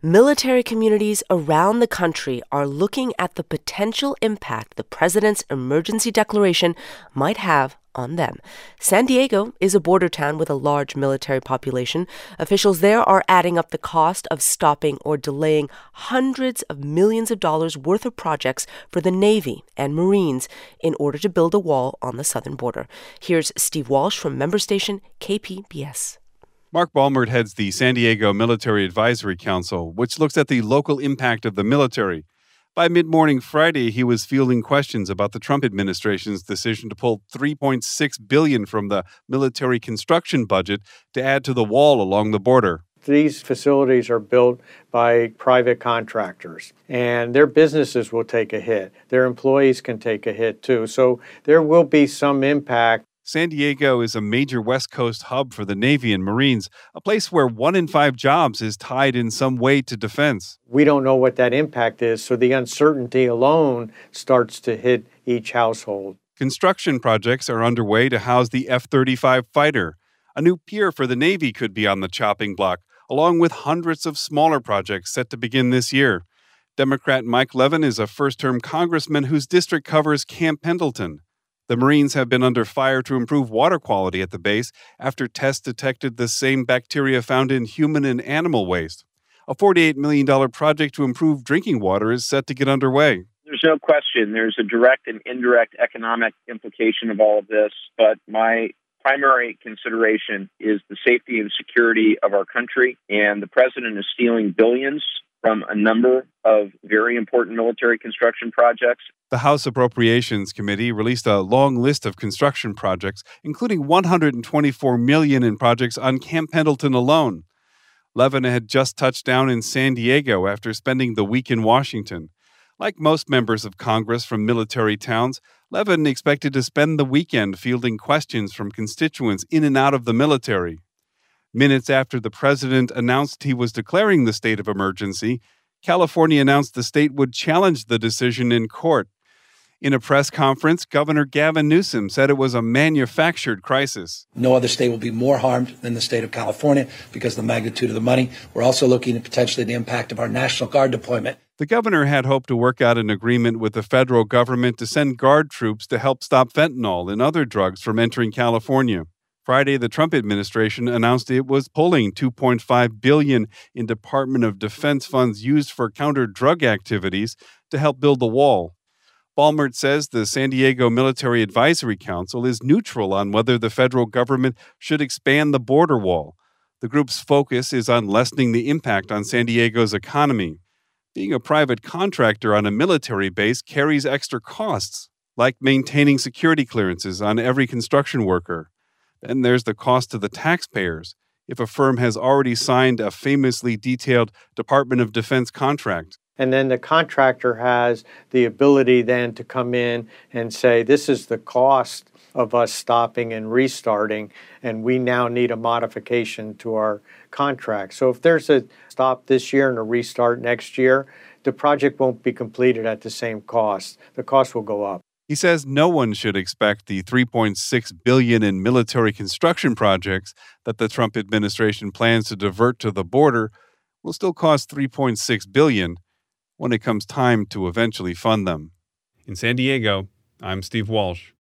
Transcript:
Military communities around the country are looking at the potential impact the president's emergency declaration might have on them. San Diego is a border town with a large military population. Officials there are adding up the cost of stopping or delaying hundreds of millions of dollars worth of projects for the Navy and Marines in order to build a wall on the southern border. Here's Steve Walsh from member station KPBS. Mark Balmert heads the San Diego Military Advisory Council, which looks at the local impact of the military. By mid-morning Friday, he was fielding questions about the Trump administration's decision to pull $3.6 billion from the military construction budget to add to the wall along the border. These facilities are built by private contractors, and their businesses will take a hit. Their employees can take a hit, too. So there will be some impact. San Diego is a major West Coast hub for the Navy and Marines, a place where 1 in 5 jobs is tied in some way to defense. We don't know what that impact is, so the uncertainty alone starts to hit each household. Construction projects are underway to house the F-35 fighter. A new pier for the Navy could be on the chopping block, along with hundreds of smaller projects set to begin this year. Democrat Mike Levin is a first-term congressman whose district covers Camp Pendleton. The Marines have been under fire to improve water quality at the base after tests detected the same bacteria found in human and animal waste. A $48 million project to improve drinking water is set to get underway. There's no question there's a direct and indirect economic implication of all of this, but my primary consideration is the safety and security of our country, and the president is stealing billions from a number of very important military construction projects. The House Appropriations Committee released a long list of construction projects, including $124 million in projects on Camp Pendleton alone. Levin had just touched down in San Diego after spending the week in Washington. Like most members of Congress from military towns, Levin expected to spend the weekend fielding questions from constituents in and out of the military. Minutes after the president announced he was declaring the state of emergency, California announced the state would challenge the decision in court. In a press conference, Governor Gavin Newsom said it was a manufactured crisis. No other state will be more harmed than the state of California because of the magnitude of the money. We're also looking at potentially the impact of our National Guard deployment. The governor had hoped to work out an agreement with the federal government to send Guard troops to help stop fentanyl and other drugs from entering California. Friday, the Trump administration announced it was pulling $2.5 billion in Department of Defense funds used for counter-drug activities to help build the wall. Balmert says the San Diego Military Advisory Council is neutral on whether the federal government should expand the border wall. The group's focus is on lessening the impact on San Diego's economy. Being a private contractor on a military base carries extra costs, like maintaining security clearances on every construction worker. Then there's the cost to the taxpayers if a firm has already signed a famously detailed Department of Defense contract. And then the contractor has the ability then to come in and say, this is the cost of us stopping and restarting, and we now need a modification to our contract. So if there's a stop this year and a restart next year, the project won't be completed at the same cost. The cost will go up. He says no one should expect the $3.6 billion in military construction projects that the Trump administration plans to divert to the border will still cost $3.6 billion when it comes time to eventually fund them. In San Diego, I'm Steve Walsh.